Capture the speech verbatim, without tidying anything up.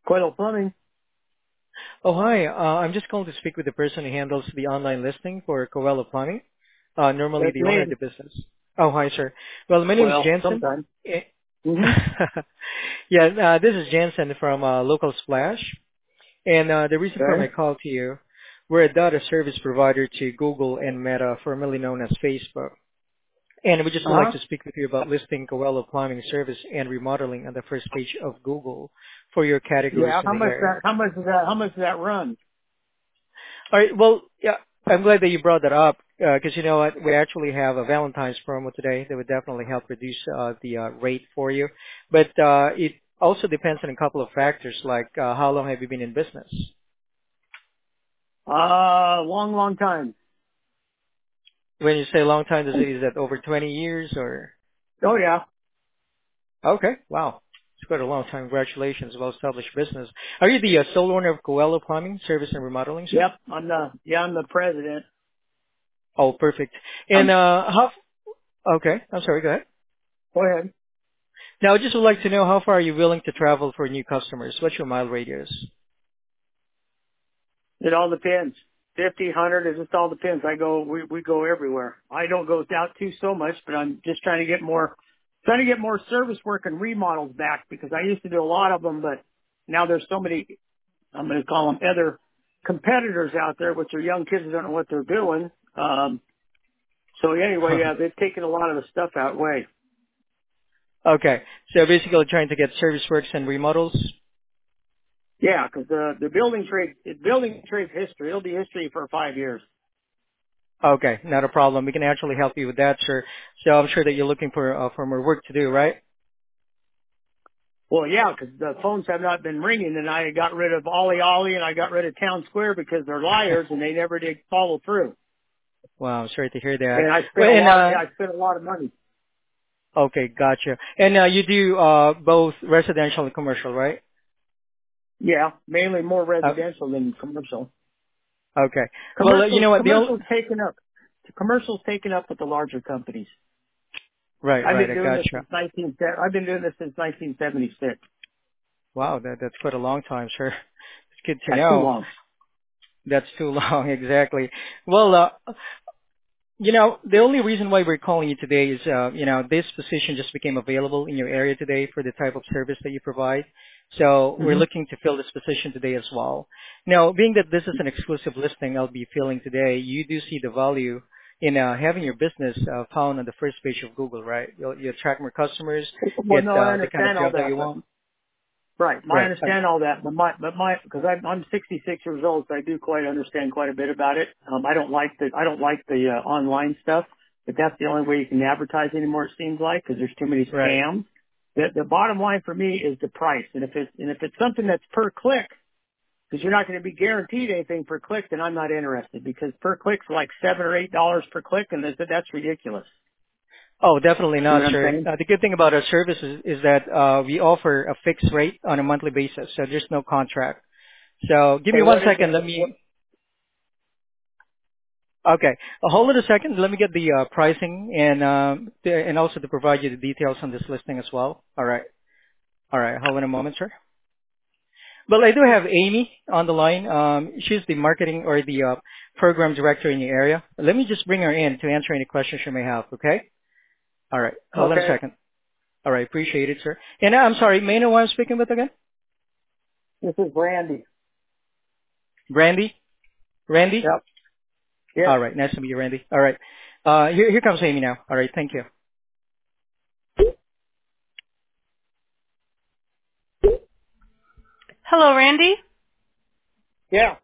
Coil Plumbing. Oh, hi. Uh, I'm just calling to speak with the person who handles the online listing for Coelho Plumbing, uh, normally That's the owner me. of the business. Oh, hi, sir. Well, my name is Well, Jensen. sometimes. Eh, hmm yeah, uh, this is Jensen from uh, Local Splash. And uh, the reason for my Okay. call to you, we're a data service provider to Google and Meta, formerly known as Facebook. And we just would like Uh-huh. to speak with you about listing Coelho Plumbing service and remodeling on the first page of Google for your categories Yeah. in How the much area. that? How much is that? How much does that run? All right. Well, yeah, I'm glad that you brought that up because you know what, we actually have a Valentine's promo today that would definitely help reduce uh, the uh, rate for you. But uh, it also depends on a couple of factors, like uh, how long have you been in business? Uh, long, long time. When you say long time, does it is that over twenty years or? Oh yeah. Okay, wow, it's quite a long time. Congratulations, well-established business. Are you the uh, sole owner of Coelho Plumbing Service and Remodeling, sir? Yep. I'm the. Yeah, I'm the president. Oh, perfect. And Um. uh, how? Okay, I'm sorry. Go ahead. Go ahead. Now, I just would like to know how far are you willing to travel for new customers? What's your mile radius? It all depends. Fifty, hundred. It just all depends. I go. We we go everywhere. I don't go out to so much, but I'm just trying to get more. Trying to get more service work and remodels back because I used to do a lot of them, but now there's so many. I'm going to call them other competitors out there, which are young kids who don't know what they're doing. Um, so anyway, yeah, they've taken a lot of the stuff out way. Okay. So basically trying to get service works and remodels? Yeah, because the the building trade, it, building trade history. It'll be history for five years. Okay, not a problem. We can actually help you with that, sir. So I'm sure that you're looking for uh, for more work to do, right? Well, yeah, because the phones have not been ringing, and I got rid of Ollie Ollie, and I got rid of Town Square because they're liars and they never did follow through. Wow, I'm sorry to hear that. And I spent Well, a and lot of, uh, yeah, I spent a lot of money. okay, gotcha. And uh, you do uh, both residential and commercial, right? Yeah, mainly more Uh, residential than commercial. okay. Well, uh, you Commercials, know what? The only, commercials taken up. Commercials taken up with the larger companies. right, I've right, been I doing this gotcha. since nineteen. I've been doing this since nineteen seventy-six. Wow, that that's quite a long time, sir. It's good to That's too know. long. That's too long, exactly. Well, uh, you know, the only reason why we're calling you today is, uh, you know, this position just became available in your area today for the type of service that you provide. So we're hmm looking to fill this position today as well. Now, being that this is an exclusive listing I'll be filling today, you do see the value in uh, having your business uh, found on the first page of Google, right? You'll, you attract more customers, Well, get no, I uh, the kind of understand all job that that, you but want. right, I Right. Uh, understand all that, but my, but my, because I'm I'm sixty-six years old, so I do quite understand quite a bit about it. Um, I don't like the I don't like the uh, online stuff, but that's the only way you can advertise anymore. It seems like because there's too many right. scams. The the bottom line for me is the price, and if it's and if it's something that's per click, because you're not going to be guaranteed anything per click, then I'm not interested because per click's like seven or eight dollars per click, and that's, that's ridiculous. Oh, definitely You know not, what I'm sir. saying? Uh, the good thing about our service is, is that uh, we offer a fixed rate on a monthly basis, so there's no contract. So give me Okay, one what is second. it? Let What? me. Okay, uh, hold it a second. Let me get the uh, pricing and um, the, and also to provide you the details on this listing as well. All right. All right. Hold on a moment, sir. Well, I do have Amy on the line. Um, she's the marketing or the uh, program director in the area. Let me just bring her in to answer any questions you may have. Okay. All right. Hold on a Okay, second. All right. Appreciate it, sir. And uh, I'm sorry. May I know who I'm speaking with again? this is Randy. Brandy. Randy. Yep. All Yep. right. Nice to meet you, Randy. All right. Uh, here, here comes Amy now. All right. Thank you. Hello, Randy. Yeah.